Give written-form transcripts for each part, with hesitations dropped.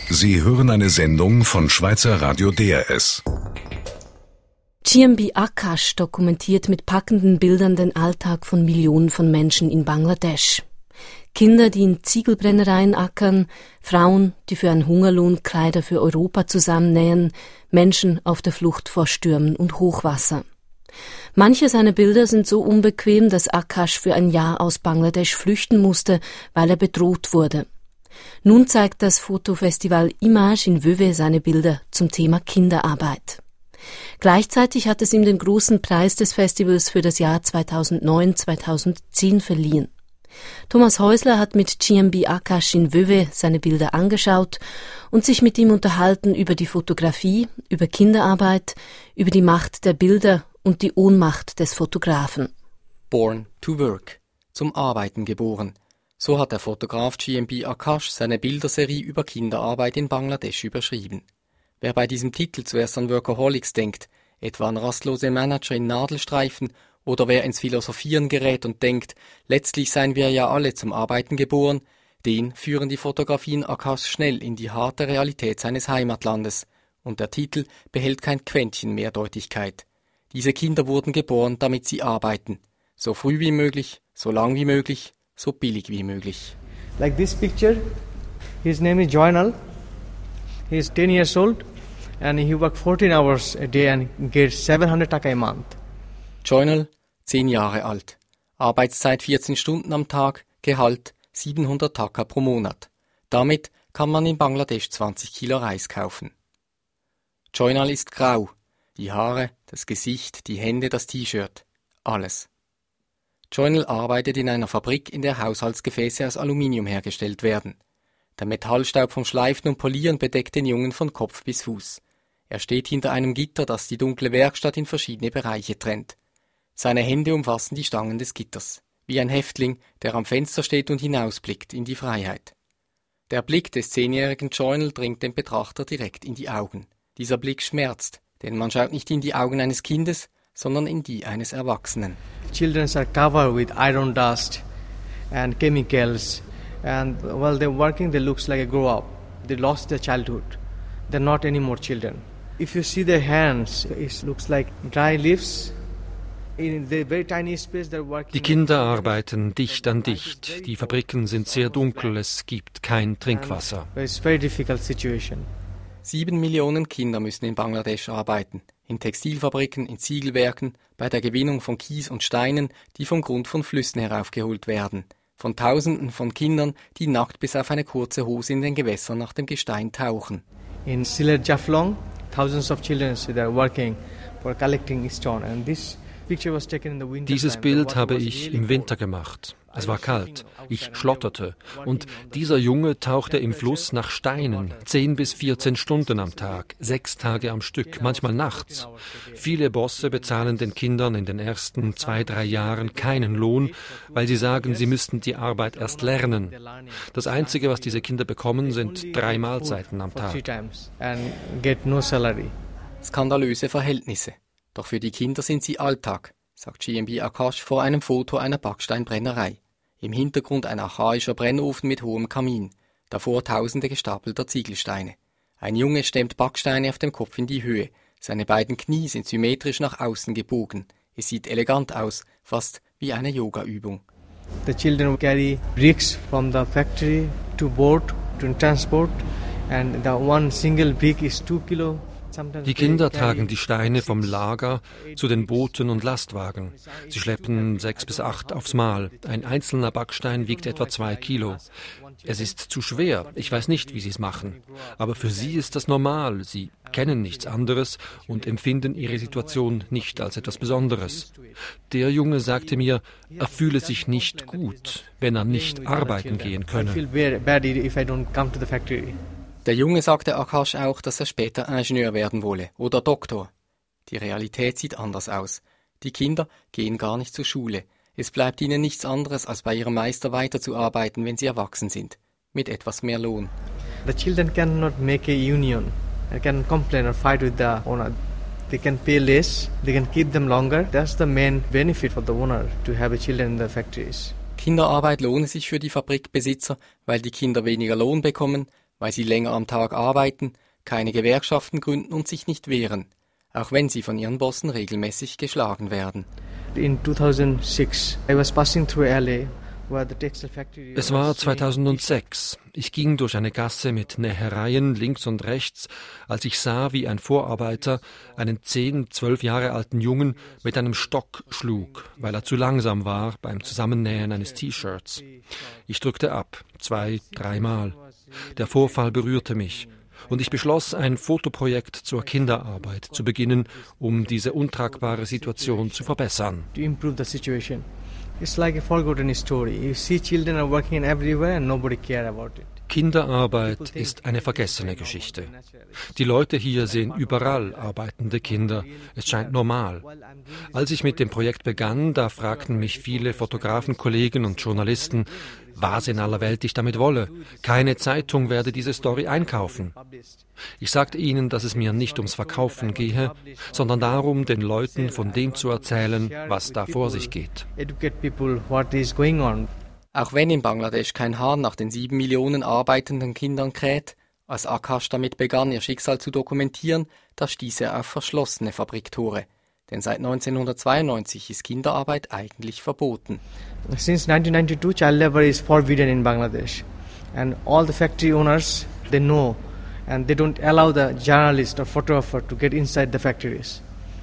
Sie hören eine Sendung von Schweizer Radio DRS. GMB Akash dokumentiert mit packenden Bildern den Alltag von Millionen von Menschen in Bangladesch. Kinder, die in Ziegelbrennereien ackern, Frauen, die für einen Hungerlohn Kleider für Europa zusammennähen, Menschen auf der Flucht vor Stürmen und Hochwasser. Manche seiner Bilder sind so unbequem, dass Akash für ein Jahr aus Bangladesch flüchten musste, weil er bedroht wurde. Nun zeigt das Fotofestival Image in Vevey seine Bilder zum Thema Kinderarbeit. Gleichzeitig hat es ihm den großen Preis des Festivals für das Jahr 2009-2010 verliehen. Thomas Häusler hat mit GMB Akash in Vevey seine Bilder angeschaut und sich mit ihm unterhalten über die Fotografie, über Kinderarbeit, über die Macht der Bilder und die Ohnmacht des Fotografen. Born to work, zum Arbeiten geboren. So hat der Fotograf GMB Akash seine Bilderserie über Kinderarbeit in Bangladesch überschrieben. Wer bei diesem Titel zuerst an Workaholics denkt, etwa an rastlose Manager in Nadelstreifen, oder wer ins Philosophieren gerät und denkt, letztlich seien wir ja alle zum Arbeiten geboren, den führen die Fotografien Akashs schnell in die harte Realität seines Heimatlandes, und der Titel behält kein Quäntchen Mehrdeutigkeit. Diese Kinder wurden geboren, damit sie arbeiten. So früh wie möglich, so lang wie möglich, so billig wie möglich. Like this picture, his name is Joynal. He is 10 years old and he works 14 hours a day and gets 700 Taka a month. Joynal, 10 Jahre alt. Arbeitszeit 14 Stunden am Tag, Gehalt 700 Taka pro Monat. Damit kann man in Bangladesch 20 Kilo Reis kaufen. Joynal ist grau. Die Haare, das Gesicht, die Hände, das T-Shirt. Alles. Joynal arbeitet in einer Fabrik, in der Haushaltsgefäße aus Aluminium hergestellt werden. Der Metallstaub vom Schleifen und Polieren bedeckt den Jungen von Kopf bis Fuß. Er steht hinter einem Gitter, das die dunkle Werkstatt in verschiedene Bereiche trennt. Seine Hände umfassen die Stangen des Gitters, wie ein Häftling, der am Fenster steht und hinausblickt in die Freiheit. Der Blick des 10-jährigen Joynal dringt dem Betrachter direkt in die Augen. Dieser Blick schmerzt, denn man schaut nicht in die Augen eines Kindes, sondern in die eines Erwachsenen. Children are covered with iron dust and chemicals, and while they're working, they look like a grow up. They lost their childhood. They're not anymore children. If you see their hands, it looks like dry leaves. In the very tiny space they're working. Die Kinder arbeiten dicht an dicht. Die Fabriken sind sehr dunkel, es gibt kein Trinkwasser. It's a very difficult situation. 7 Millionen Kinder müssen in Bangladesch arbeiten. In Textilfabriken, in Ziegelwerken, bei der Gewinnung von Kies und Steinen, die vom Grund von Flüssen heraufgeholt werden. Von Tausenden von Kindern, die nackt bis auf eine kurze Hose in den Gewässern nach dem Gestein tauchen. In Sylhet Jaflong, thousands of children are working for collecting stone, and this picture was taken in the winter. Dieses Bild habe ich im Winter gemacht. Es war kalt, ich schlotterte und dieser Junge tauchte im Fluss nach Steinen, 10 bis 14 Stunden am Tag, 6 Tage am Stück, manchmal nachts. Viele Bosse bezahlen den Kindern in den ersten 2-3 Jahren keinen Lohn, weil sie sagen, sie müssten die Arbeit erst lernen. Das Einzige, was diese Kinder bekommen, sind 3 Mahlzeiten am Tag. Skandalöse Verhältnisse. Doch für die Kinder sind sie Alltag, sagt GMB Akash vor einem Foto einer Backsteinbrennerei. Im Hintergrund ein archaischer Brennofen mit hohem Kamin, davor tausende gestapelter Ziegelsteine. Ein Junge stemmt Backsteine auf dem Kopf in die Höhe, seine beiden Knie sind symmetrisch nach außen gebogen. Es sieht elegant aus, fast wie eine Yoga-Übung. The children carry bricks from the factory to boat to transport, and the one single brick is 2 kilo. Die Kinder tragen die Steine vom Lager zu den Booten und Lastwagen. Sie schleppen 6 bis 8 aufs Mal. Ein einzelner Backstein wiegt etwa 2 Kilo. Es ist zu schwer. Ich weiß nicht, wie sie es machen. Aber für sie ist das normal. Sie kennen nichts anderes und empfinden ihre Situation nicht als etwas Besonderes. Der Junge sagte mir, er fühle sich nicht gut, wenn er nicht arbeiten gehen könne. Der Junge sagte Akash auch, dass er später Ingenieur werden wolle oder Doktor. Die Realität sieht anders aus. Die Kinder gehen gar nicht zur Schule. Es bleibt ihnen nichts anderes, als bei ihrem Meister weiterzuarbeiten, wenn sie erwachsen sind. Mit etwas mehr Lohn. The children cannot make a union. They can complain or fight with the owner. They can pay less. They can keep them longer. That's the main benefit for the owner, to have children in the factories. Kinderarbeit lohne sich für die Fabrikbesitzer, weil die Kinder weniger Lohn bekommen, weil sie länger am Tag arbeiten, keine Gewerkschaften gründen und sich nicht wehren, auch wenn sie von ihren Bossen regelmäßig geschlagen werden. In 2006, I was passing through LA. Es war 2006. Ich ging durch eine Gasse mit Nähereien links und rechts, als ich sah, wie ein Vorarbeiter einen 10, 12 Jahre alten Jungen mit einem Stock schlug, weil er zu langsam war beim Zusammennähen eines T-Shirts. Ich drückte ab, 2, 3 Mal. Der Vorfall berührte mich. Und ich beschloss, ein Fotoprojekt zur Kinderarbeit zu beginnen, um diese untragbare Situation zu verbessern. To improve the situation. It's like a forgotten story. You see children are working everywhere and nobody care about it. Kinderarbeit ist eine vergessene Geschichte. Die Leute hier sehen überall arbeitende Kinder. Es scheint normal. Als ich mit dem Projekt begann, da fragten mich viele Fotografenkollegen und Journalisten, was in aller Welt ich damit wolle. Keine Zeitung werde diese Story einkaufen. Ich sagte ihnen, dass es mir nicht ums Verkaufen gehe, sondern darum, den Leuten von dem zu erzählen, was da vor sich geht. Auch wenn in Bangladesch kein Hahn nach den 7 Millionen arbeitenden Kindern kräht, als Akash damit begann, ihr Schicksal zu dokumentieren, da stieß er auf verschlossene Fabriktore. Denn seit 1992 ist Kinderarbeit eigentlich verboten. Since 1992, child labor is forbidden in Bangladesh. And all the factory owners, they know. And they don't allow the journalist or photographer to get inside the factories.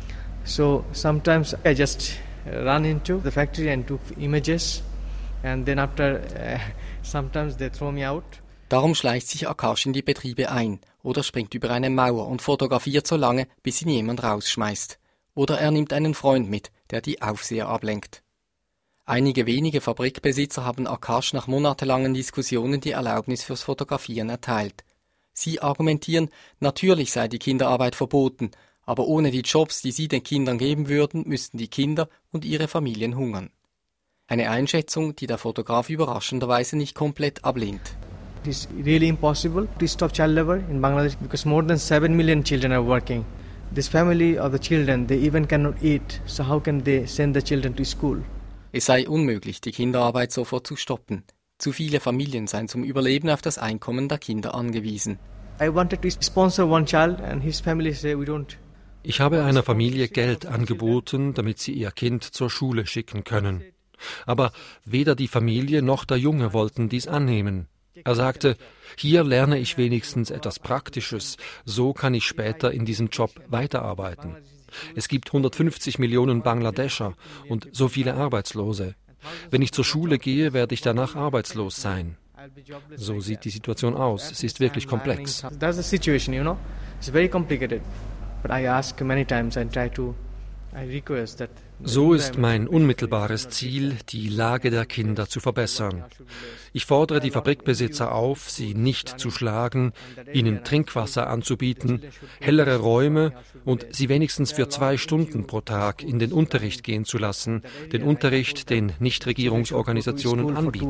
So sometimes I just run into the factory and took images. And then after, sometimes they throw me out. Darum schleicht sich Akash in die Betriebe ein oder springt über eine Mauer und fotografiert so lange, bis ihn jemand rausschmeißt. Oder er nimmt einen Freund mit, der die Aufseher ablenkt. Einige wenige Fabrikbesitzer haben Akash nach monatelangen Diskussionen die Erlaubnis fürs Fotografieren erteilt. Sie argumentieren, natürlich sei die Kinderarbeit verboten, aber ohne die Jobs, die sie den Kindern geben würden, müssten die Kinder und ihre Familien hungern. Eine Einschätzung, die der Fotograf überraschenderweise nicht komplett ablehnt. It is really impossible to stop child labor in Bangladesh because more than 7 million children are working. This family of the children, they even cannot eat, so how can they send the children to school? Es sei unmöglich, die Kinderarbeit sofort zu stoppen. Zu viele Familien seien zum Überleben auf das Einkommen der Kinder angewiesen. I wanted to sponsor one child and his family say we don't. Ich habe einer Familie Geld angeboten, damit sie ihr Kind zur Schule schicken können. Aber weder die Familie noch der Junge wollten dies annehmen. Er sagte, hier lerne ich wenigstens etwas Praktisches, so kann ich später in diesem Job weiterarbeiten. Es gibt 150 Millionen Bangladescher und so viele Arbeitslose. Wenn ich zur Schule gehe, werde ich danach arbeitslos sein. So sieht die Situation aus. Es ist wirklich komplex. That's the situation, you know. It's very complicated. But I ask many times and I request that. So ist mein unmittelbares Ziel, die Lage der Kinder zu verbessern. Ich fordere die Fabrikbesitzer auf, sie nicht zu schlagen, ihnen Trinkwasser anzubieten, hellere Räume und sie wenigstens für 2 Stunden pro Tag in den Unterricht gehen zu lassen, den Unterricht, den Nichtregierungsorganisationen anbieten.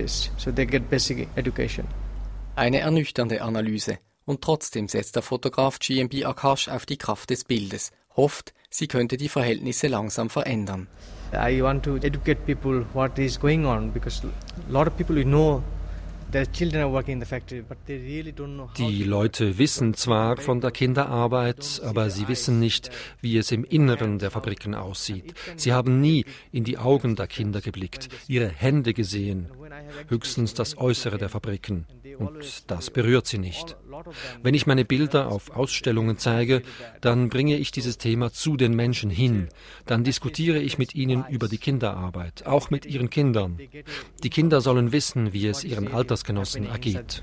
Eine ernüchternde Analyse. Und trotzdem setzt der Fotograf GMB Akash auf die Kraft des Bildes, hofft, sie könnte die Verhältnisse langsam verändern. I want to educate people what is going on because a lot of people know their children are working in the factory, but they really don't know how. Die Leute wissen zwar von der Kinderarbeit, aber sie wissen nicht, wie es im Inneren der Fabriken aussieht. Sie haben nie in die Augen der Kinder geblickt, ihre Hände gesehen, höchstens das Äußere der Fabriken. Und das berührt sie nicht. Wenn ich meine Bilder auf Ausstellungen zeige, dann bringe ich dieses Thema zu den Menschen hin. Dann diskutiere ich mit ihnen über die Kinderarbeit, auch mit ihren Kindern. Die Kinder sollen wissen, wie es ihren Altersgenossen ergeht.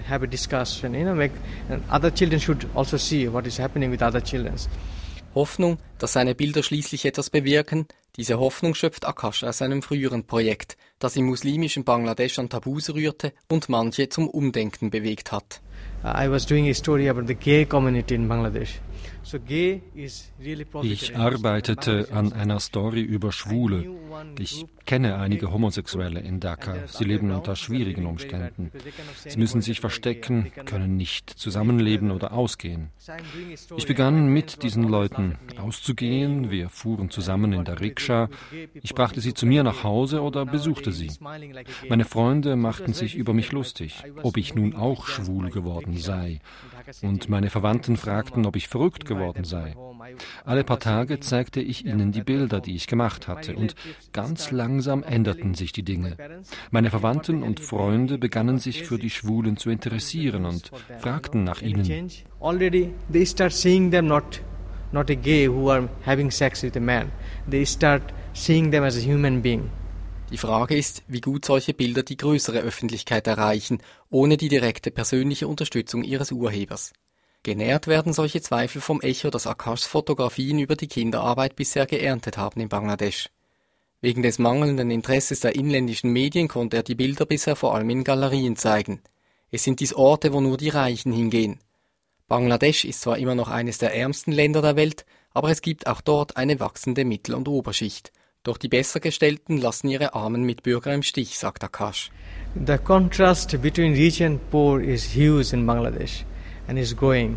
Hoffnung, dass seine Bilder schließlich etwas bewirken, diese Hoffnung schöpft Akash aus seinem früheren Projekt, das im muslimischen Bangladesch an Tabus rührte und manche zum Umdenken bewegt hat. I was doing a story about the gay community in Bangladesh. Ich arbeitete an einer Story über Schwule. Ich kenne einige Homosexuelle in Dhaka. Sie leben unter schwierigen Umständen. Sie müssen sich verstecken, können nicht zusammenleben oder ausgehen. Ich begann mit diesen Leuten auszugehen. Wir fuhren zusammen in der Rikscha. Ich brachte sie zu mir nach Hause oder besuchte sie. Meine Freunde machten sich über mich lustig, ob ich nun auch schwul geworden sei. Und meine Verwandten fragten, ob ich verrückt geworden sei. Alle paar Tage zeigte ich ihnen die Bilder, die ich gemacht hatte, und ganz langsam änderten sich die Dinge. Meine Verwandten und Freunde begannen sich für die Schwulen zu interessieren und fragten nach ihnen. Already they start seeing them not a gay who are having sex with a man. They start seeing them as a human being. Die Frage ist, wie gut solche Bilder die größere Öffentlichkeit erreichen, ohne die direkte persönliche Unterstützung ihres Urhebers. Genährt werden solche Zweifel vom Echo, das Akashs Fotografien über die Kinderarbeit bisher geerntet haben in Bangladesch. Wegen des mangelnden Interesses der inländischen Medien konnte er die Bilder bisher vor allem in Galerien zeigen. Es sind dies Orte, wo nur die Reichen hingehen. Bangladesch ist zwar immer noch eines der ärmsten Länder der Welt, aber es gibt auch dort eine wachsende Mittel- und Oberschicht. Doch die Bessergestellten lassen ihre armen Mitbürger im Stich, sagt Akash. The contrast between rich and poor is huge in Bangladesh and is growing.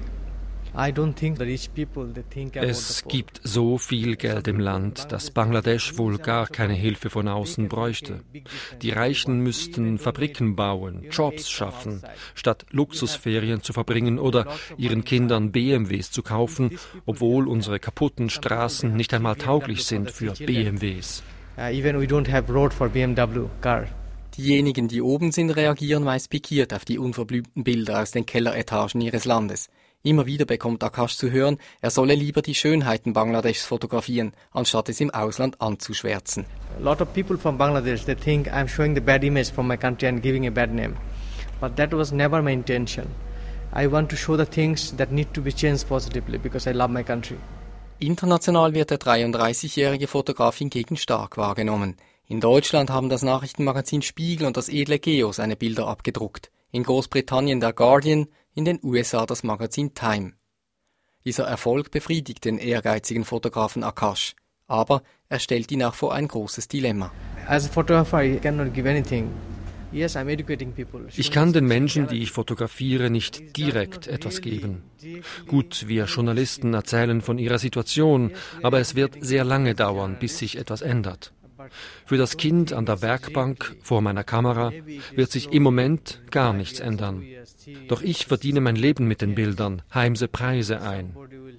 I don't think the rich people they think about Es the poor. gibt so viel Geld im Land, dass Bangladesch wohl gar keine Hilfe von außen bräuchte. Die Reichen müssten Fabriken bauen, Jobs schaffen, statt Luxusferien zu verbringen oder ihren Kindern BMWs zu kaufen, obwohl unsere kaputten Straßen nicht einmal tauglich sind für BMWs. Even we don't have road for BMW car. Diejenigen, die oben sind, reagieren meist pikiert auf die unverblümten Bilder aus den Kelleretagen ihres Landes. Immer wieder bekommt Akash zu hören, er solle lieber die Schönheiten Bangladeschs fotografieren, anstatt es im Ausland anzuschwärzen. A lot of people from Bangladesh, they think I'm showing the bad image from my country and giving a bad name. But that was never my intention. I want to show the things that need to be changed positively because I love my country. International wird der 33-jährige Fotograf hingegen stark wahrgenommen. In Deutschland haben das Nachrichtenmagazin Spiegel und das edle Geo seine Bilder abgedruckt. In Großbritannien der Guardian, in den USA das Magazin Time. Dieser Erfolg befriedigt den ehrgeizigen Fotografen Akash, aber er stellt ihn auch vor ein großes Dilemma. As a photographer, I cannot give anything. Yes, I'm educating people. Ich kann den Menschen, die ich fotografiere, nicht direkt etwas geben. Gut, wir Journalisten erzählen von ihrer Situation, aber es wird sehr lange dauern, bis sich etwas ändert. Für das Kind an der Werkbank vor meiner Kamera wird sich im Moment gar nichts ändern. Doch ich verdiene mein Leben mit den Bildern, heimse Preise ein.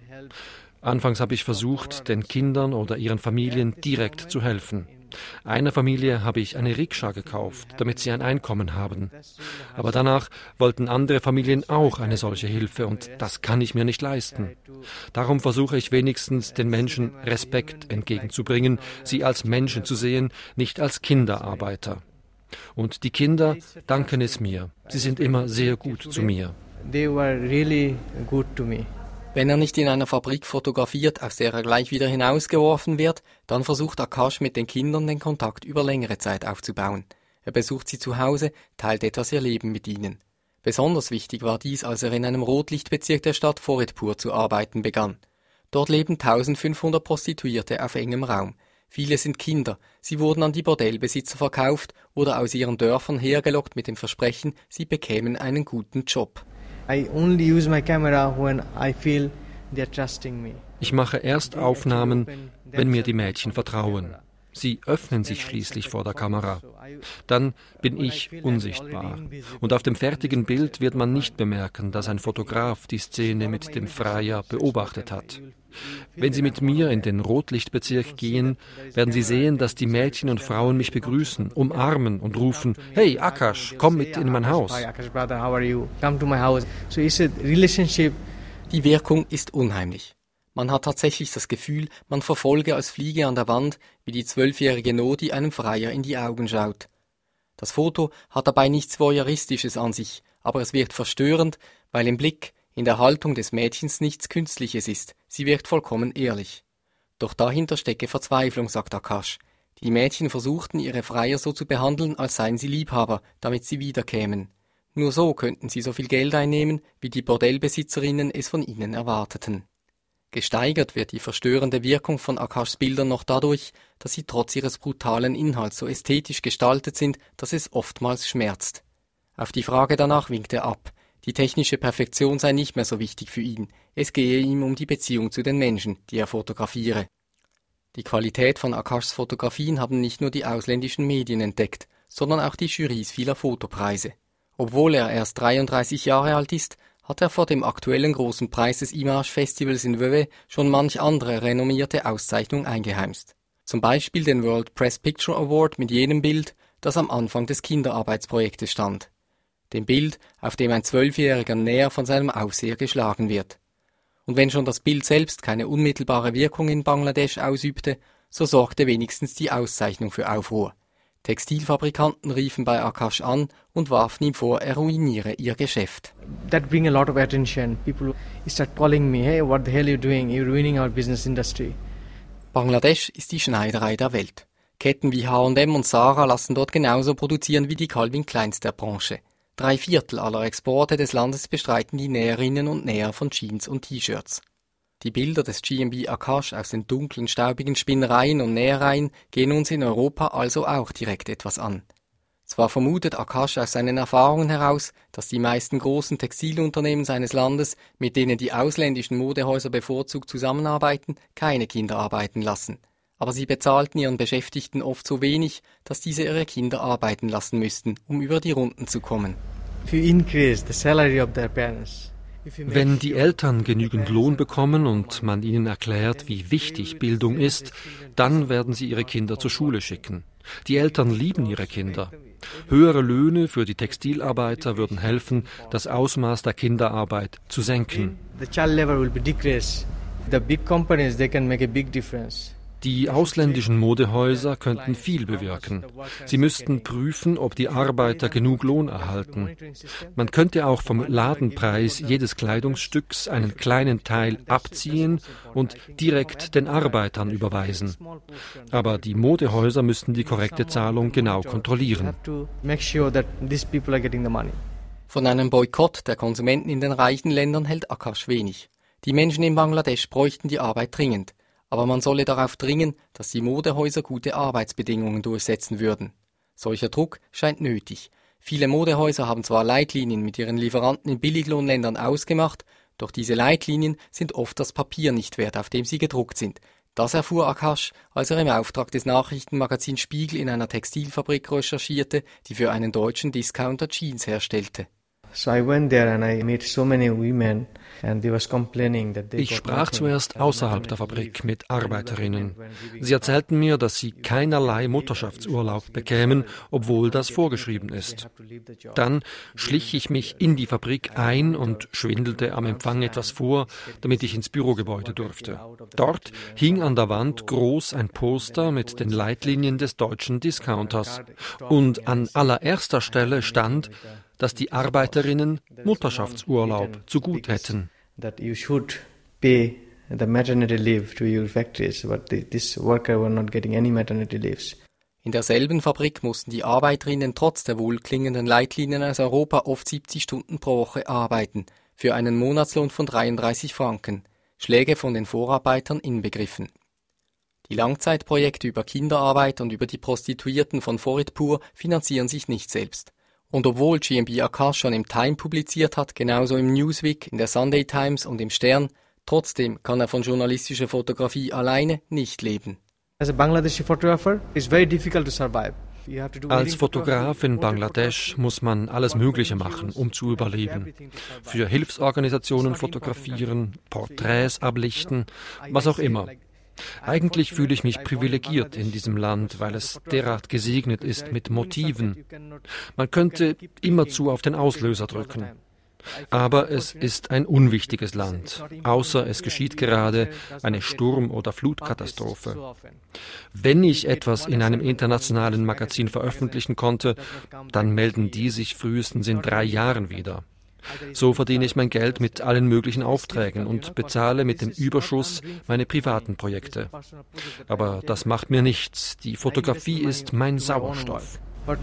Anfangs habe ich versucht, den Kindern oder ihren Familien direkt zu helfen. Einer Familie habe ich eine Rikscha gekauft, damit sie ein Einkommen haben. Aber danach wollten andere Familien auch eine solche Hilfe und das kann ich mir nicht leisten. Darum versuche ich wenigstens, den Menschen Respekt entgegenzubringen, sie als Menschen zu sehen, nicht als Kinderarbeiter. Und die Kinder danken es mir. Sie sind immer sehr gut zu mir. They were really good to me. Wenn er nicht in einer Fabrik fotografiert, aus der er gleich wieder hinausgeworfen wird, dann versucht Akash mit den Kindern den Kontakt über längere Zeit aufzubauen. Er besucht sie zu Hause, teilt etwas ihr Leben mit ihnen. Besonders wichtig war dies, als er in einem Rotlichtbezirk der Stadt Faridpur zu arbeiten begann. Dort leben 1500 Prostituierte auf engem Raum. Viele sind Kinder, sie wurden an die Bordellbesitzer verkauft oder aus ihren Dörfern hergelockt mit dem Versprechen, sie bekämen einen guten Job. I only use my camera when I feel they're trusting me. Ich mache erst Aufnahmen, wenn mir die Mädchen vertrauen. Sie öffnen sich schließlich vor der Kamera. Dann bin ich unsichtbar. Und auf dem fertigen Bild wird man nicht bemerken, dass ein Fotograf die Szene mit dem Freier beobachtet hat. Wenn Sie mit mir in den Rotlichtbezirk gehen, werden Sie sehen, dass die Mädchen und Frauen mich begrüßen, umarmen und rufen, "Hey Akash, komm mit in mein Haus." Hi Akash brother, how are you? Come to my house. So it's a relationship. Die Wirkung ist unheimlich. Man hat tatsächlich das Gefühl, man verfolge als Fliege an der Wand, wie die 12-jährige Nodi einem Freier in die Augen schaut. Das Foto hat dabei nichts Voyeuristisches an sich, aber es wirkt verstörend, weil im Blick, in der Haltung des Mädchens nichts Künstliches ist. Sie wirkt vollkommen ehrlich. Doch dahinter stecke Verzweiflung, sagt Akash. Die Mädchen versuchten, ihre Freier so zu behandeln, als seien sie Liebhaber, damit sie wiederkämen. Nur so könnten sie so viel Geld einnehmen, wie die Bordellbesitzerinnen es von ihnen erwarteten. Gesteigert wird die verstörende Wirkung von Akashs Bildern noch dadurch, dass sie trotz ihres brutalen Inhalts so ästhetisch gestaltet sind, dass es oftmals schmerzt. Auf die Frage danach winkt er ab. Die technische Perfektion sei nicht mehr so wichtig für ihn. Es gehe ihm um die Beziehung zu den Menschen, die er fotografiere. Die Qualität von Akashs Fotografien haben nicht nur die ausländischen Medien entdeckt, sondern auch die Jurys vieler Fotopreise. Obwohl er erst 33 Jahre alt ist, hat er vor dem aktuellen großen Preis des Image Festivals in Vevey schon manch andere renommierte Auszeichnung eingeheimst. Zum Beispiel den World Press Picture Award mit jenem Bild, das am Anfang des Kinderarbeitsprojektes stand. Dem Bild, auf dem ein 12-Jähriger näher von seinem Aufseher geschlagen wird. Und wenn schon das Bild selbst keine unmittelbare Wirkung in Bangladesch ausübte, so sorgte wenigstens die Auszeichnung für Aufruhr. Textilfabrikanten riefen bei Akash an und warfen ihm vor, er ruiniere ihr Geschäft. That bring a lot of attention. People start calling me, hey, what the hell are you doing? You're ruining our business industry. Bangladesch ist die Schneiderei der Welt. Ketten wie H&M und Zara lassen dort genauso produzieren wie die Calvin Kleins der Branche. 3/4 aller Exporte des Landes bestreiten die Näherinnen und Näher von Jeans und T-Shirts. Die Bilder des GmbH Akash aus den dunklen, staubigen Spinnereien und Nähereien gehen uns in Europa also auch direkt etwas an. Zwar vermutet Akash aus seinen Erfahrungen heraus, dass die meisten großen Textilunternehmen seines Landes, mit denen die ausländischen Modehäuser bevorzugt zusammenarbeiten, keine Kinder arbeiten lassen. Aber sie bezahlten ihren Beschäftigten oft so wenig, dass diese ihre Kinder arbeiten lassen müssten, um über die Runden zu kommen. Wenn die Eltern genügend Lohn bekommen und man ihnen erklärt, wie wichtig Bildung ist, dann werden sie ihre Kinder zur Schule schicken. Die Eltern lieben ihre Kinder. Höhere Löhne für die Textilarbeiter würden helfen, das Ausmaß der Kinderarbeit zu senken. Die ausländischen Modehäuser könnten viel bewirken. Sie müssten prüfen, ob die Arbeiter genug Lohn erhalten. Man könnte auch vom Ladenpreis jedes Kleidungsstücks einen kleinen Teil abziehen und direkt den Arbeitern überweisen. Aber die Modehäuser müssten die korrekte Zahlung genau kontrollieren. Von einem Boykott der Konsumenten in den reichen Ländern hält Akash wenig. Die Menschen in Bangladesch bräuchten die Arbeit dringend. Aber man solle darauf dringen, dass die Modehäuser gute Arbeitsbedingungen durchsetzen würden. Solcher Druck scheint nötig. Viele Modehäuser haben zwar Leitlinien mit ihren Lieferanten in Billiglohnländern ausgemacht, doch diese Leitlinien sind oft das Papier nicht wert, auf dem sie gedruckt sind. Das erfuhr Akash, als er im Auftrag des Nachrichtenmagazins Spiegel in einer Textilfabrik recherchierte, die für einen deutschen Discounter Jeans herstellte. Ich sprach zuerst außerhalb der Fabrik mit Arbeiterinnen. Sie erzählten mir, dass sie keinerlei Mutterschaftsurlaub bekämen, obwohl das vorgeschrieben ist. Dann schlich ich mich in die Fabrik ein und schwindelte am Empfang etwas vor, damit ich ins Bürogebäude durfte. Dort hing an der Wand groß ein Poster mit den Leitlinien des deutschen Discounters. Und an allererster Stelle stand, dass die Arbeiterinnen Mutterschaftsurlaub zu gut hätten. In derselben Fabrik mussten die Arbeiterinnen trotz der wohlklingenden Leitlinien aus Europa oft 70 Stunden pro Woche arbeiten, für einen Monatslohn von 33 Franken, Schläge von den Vorarbeitern inbegriffen. Die Langzeitprojekte über Kinderarbeit und über die Prostituierten von Faridpur finanzieren sich nicht selbst. Und obwohl GmbH Akash schon im Time publiziert hat, genauso im Newsweek, in der Sunday Times und im Stern, trotzdem kann er von journalistischer Fotografie alleine nicht leben. Als Fotograf in Bangladesch muss man alles Mögliche machen, um zu überleben. Für Hilfsorganisationen fotografieren, Porträts ablichten, was auch immer. Eigentlich fühle ich mich privilegiert in diesem Land, weil es derart gesegnet ist mit Motiven. Man könnte immerzu auf den Auslöser drücken. Aber es ist ein unwichtiges Land, außer es geschieht gerade eine Sturm- oder Flutkatastrophe. Wenn ich etwas in einem internationalen Magazin veröffentlichen konnte, dann melden die sich frühestens in 3 Jahren wieder. So verdiene ich mein Geld mit allen möglichen Aufträgen und bezahle mit dem Überschuss meine privaten Projekte. Aber das macht mir nichts. Die Fotografie ist mein Sauerstoff.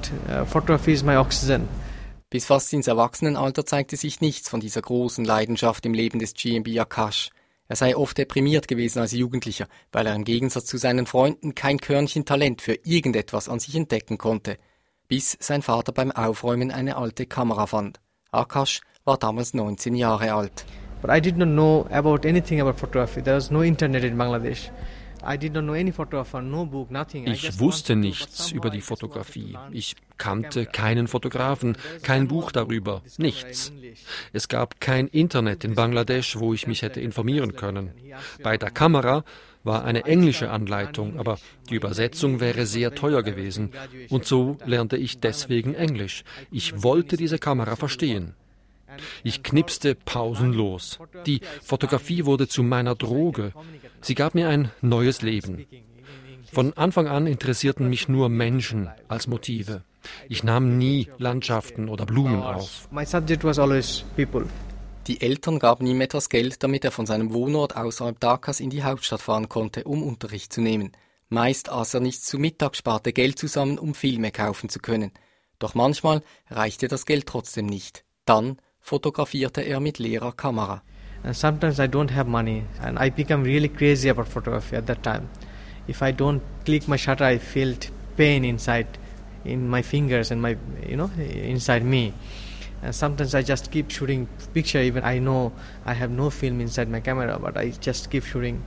Bis fast ins Erwachsenenalter zeigte sich nichts von dieser großen Leidenschaft im Leben des GmbH Akash. Er sei oft deprimiert gewesen als Jugendlicher, weil er im Gegensatz zu seinen Freunden kein Körnchen Talent für irgendetwas an sich entdecken konnte, bis sein Vater beim Aufräumen eine alte Kamera fand. Akash war damals 19 Jahre alt. But I did not know about anything about photography. There was no internet in Bangladesh. I did not know any photographer, no book, nothing. Ich wusste nichts über die Fotografie. Ich kannte keinen Fotografen, kein Buch darüber, nichts. Es gab kein Internet in Bangladesch, wo ich mich hätte informieren können. Bei der Kamera war eine englische Anleitung, aber die Übersetzung wäre sehr teuer gewesen. Und so lernte ich deswegen Englisch. Ich wollte diese Kamera verstehen. Ich knipste pausenlos. Die Fotografie wurde zu meiner Droge. Sie gab mir ein neues Leben. Von Anfang an interessierten mich nur Menschen als Motive. Ich nahm nie Landschaften oder Blumen auf. My subject was always people. Die Eltern gaben ihm etwas Geld, damit er von seinem Wohnort außerhalb Dhakas in die Hauptstadt fahren konnte, um Unterricht zu nehmen. Meist aß er nichts zu Mittag, sparte Geld zusammen, um Filme kaufen zu können. Doch manchmal reichte das Geld trotzdem nicht. Dann fotografierte er mit leerer Kamera. And sometimes I don't have money and I become really crazy about photography at that time. If I don't click my shutter, I felt pain inside in my fingers and my inside me. And sometimes I just keep shooting picture even I know I have no film inside my camera, but I just keep shooting.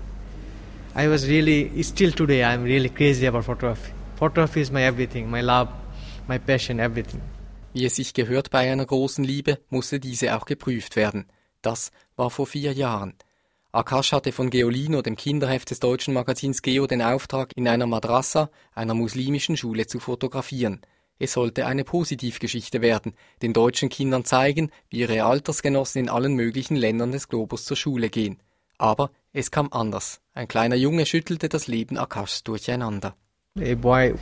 I was really, still today I'm really crazy about photography. Photography is my everything, my love, my passion, everything. Wie es sich gehört bei einer großen Liebe, musste diese auch geprüft werden. Das war vor 4 Jahren. Akash hatte von Geolino, dem Kinderheft des deutschen Magazins Geo, den Auftrag, in einer Madrasa, einer muslimischen Schule, zu fotografieren. Es sollte eine Positivgeschichte werden, den deutschen Kindern zeigen, wie ihre Altersgenossen in allen möglichen Ländern des Globus zur Schule gehen. Aber es kam anders. Ein kleiner Junge schüttelte das Leben Akashs durcheinander. Ein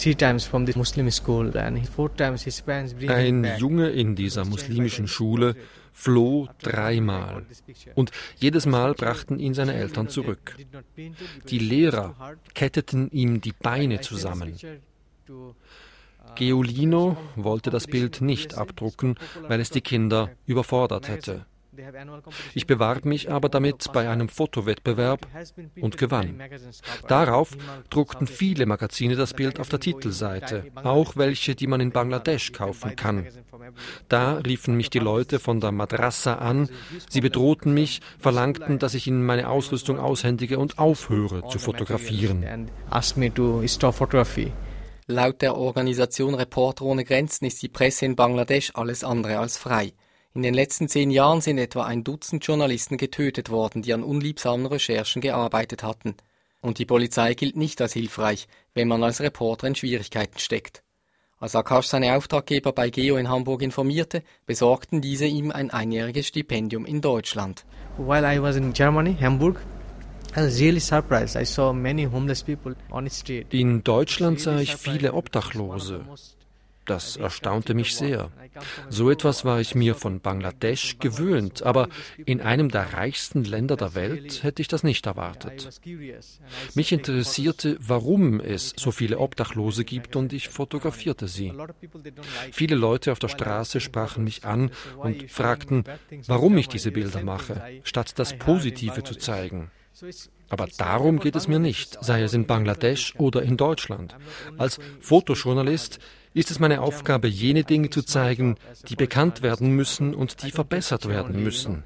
Junge in dieser muslimischen Schule floh 3-mal. Und jedes Mal brachten ihn seine Eltern zurück. Die Lehrer ketteten ihm die Beine zusammen. Geolino wollte das Bild nicht abdrucken, weil es die Kinder überfordert hätte. Ich bewarb mich aber damit bei einem Fotowettbewerb und gewann. Darauf druckten viele Magazine das Bild auf der Titelseite, auch welche, die man in Bangladesch kaufen kann. Da riefen mich die Leute von der Madrasa an, sie bedrohten mich, verlangten, dass ich ihnen meine Ausrüstung aushändige und aufhöre zu fotografieren. Laut der Organisation Reporter ohne Grenzen ist die Presse in Bangladesch alles andere als frei. In den letzten 10 Jahren sind etwa 1 Dutzend Journalisten getötet worden, die an unliebsamen Recherchen gearbeitet hatten. Und die Polizei gilt nicht als hilfreich, wenn man als Reporter in Schwierigkeiten steckt. Als Akash seine Auftraggeber bei Geo in Hamburg informierte, besorgten diese ihm ein 1-jähriges Stipendium in Deutschland. While I was in Germany, Hamburg, I was really surprised. I saw many homeless people on the street. In Deutschland sah ich viele Obdachlose. Das erstaunte mich sehr. So etwas war ich mir von Bangladesch gewöhnt, aber in einem der reichsten Länder der Welt hätte ich das nicht erwartet. Mich interessierte, warum es so viele Obdachlose gibt, und ich fotografierte sie. Viele Leute auf der Straße sprachen mich an und fragten, warum ich diese Bilder mache, statt das Positive zu zeigen. Aber darum geht es mir nicht, sei es in Bangladesch oder in Deutschland. Als Fotojournalist ist es meine Aufgabe, jene Dinge zu zeigen, die bekannt werden müssen und die verbessert werden müssen.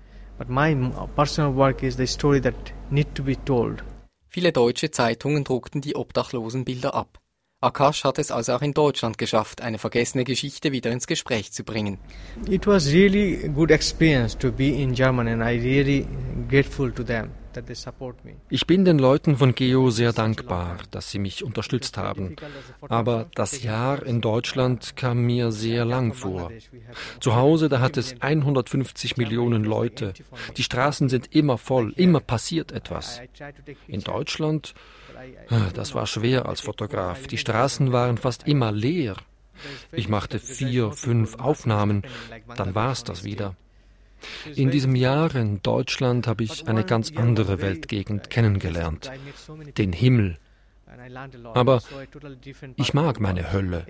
Viele deutsche Zeitungen druckten die Obdachlosenbilder ab. Akash hat es also auch in Deutschland geschafft, eine vergessene Geschichte wieder ins Gespräch zu bringen. It was really a good experience to be in Germany and I really grateful to them that they support me. Ich bin den Leuten von Geo sehr dankbar, dass sie mich unterstützt haben. Aber das Jahr in Deutschland kam mir sehr lang vor. Zu Hause, da hat es 150 Millionen Leute. Die Straßen sind immer voll, immer passiert etwas. In Deutschland, das war schwer als Fotograf. Die Straßen waren fast immer leer. Ich machte 4, 5 Aufnahmen, dann war's das wieder. In diesem Jahr in Deutschland habe ich eine ganz andere Weltgegend kennengelernt, den Himmel. Aber ich mag meine Hölle.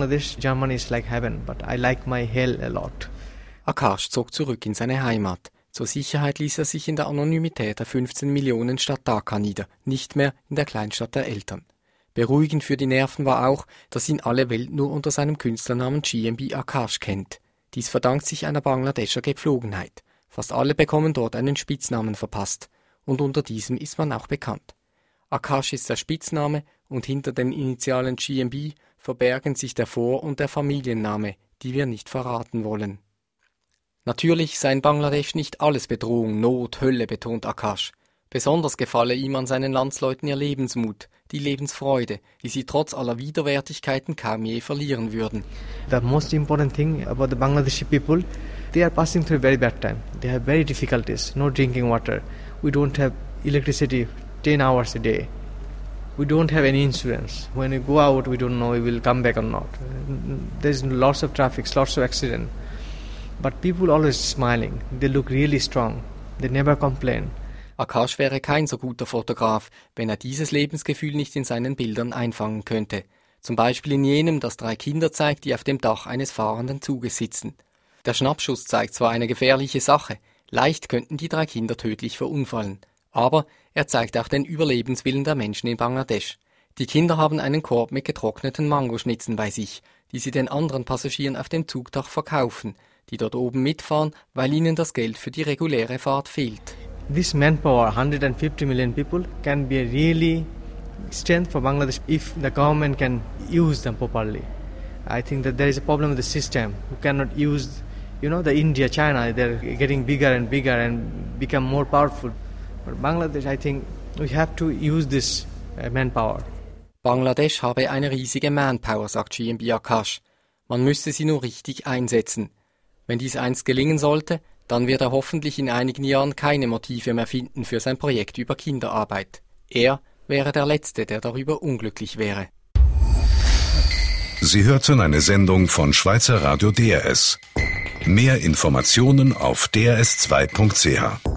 Akash zog zurück in seine Heimat, Zur Sicherheit ließ er sich in der Anonymität der 15 Millionen Stadt Dhaka nieder, nicht mehr in der Kleinstadt der Eltern. Beruhigend für die Nerven war auch, dass ihn alle Welt nur unter seinem Künstlernamen GMB Akash kennt. Dies verdankt sich einer Bangladescher Gepflogenheit. Fast alle bekommen dort einen Spitznamen verpasst, und unter diesem ist man auch bekannt. Akash ist der Spitzname, und hinter den Initialen GMB verbergen sich der Vor- und der Familienname, die wir nicht verraten wollen. Natürlich sei in Bangladesch nicht alles Bedrohung, Not, Hölle, betont Akash. Besonders gefalle ihm an seinen Landsleuten ihr Lebensmut, die Lebensfreude, die sie trotz aller Widerwärtigkeiten kaum je verlieren würden. The most important thing about the Bangladeshi people, they are passing through a very bad time. They have very difficulties, no drinking water. We don't have electricity 10 hours a day. We don't have any insurance. When we go out, we don't know we will come back or not. There's lots of traffic, lots of accidents. But people always smiling. They look really strong. They never complain. Akash wäre kein so guter Fotograf, wenn er dieses Lebensgefühl nicht in seinen Bildern einfangen könnte. Zum Beispiel in jenem, das 3 Kinder zeigt, die auf dem Dach eines fahrenden Zuges sitzen. Der Schnappschuss zeigt zwar eine gefährliche Sache, leicht könnten die 3 Kinder tödlich verunfallen. Aber er zeigt auch den Überlebenswillen der Menschen in Bangladesch. Die Kinder haben einen Korb mit getrockneten Mangoschnitzen bei sich, die sie den anderen Passagieren auf dem Zugdach verkaufen, die dort oben mitfahren, weil ihnen das Geld für die reguläre Fahrt fehlt. This manpower, 150 million people, can be a really strength for Bangladesh if the government can use them properly. I think that there is a problem with the system who cannot use, the India, China, they're getting bigger and become more powerful. But Bangladesh, I think we have to use this manpower. Bangladesch habe eine riesige Manpower, sagt GMB Akash. Man müsste sie nur richtig einsetzen. Wenn dies einst gelingen sollte, dann wird er hoffentlich in einigen Jahren keine Motive mehr finden für sein Projekt über Kinderarbeit. Er wäre der Letzte, der darüber unglücklich wäre. Sie hörten eine Sendung von Schweizer Radio DRS. Mehr Informationen auf drs2.ch.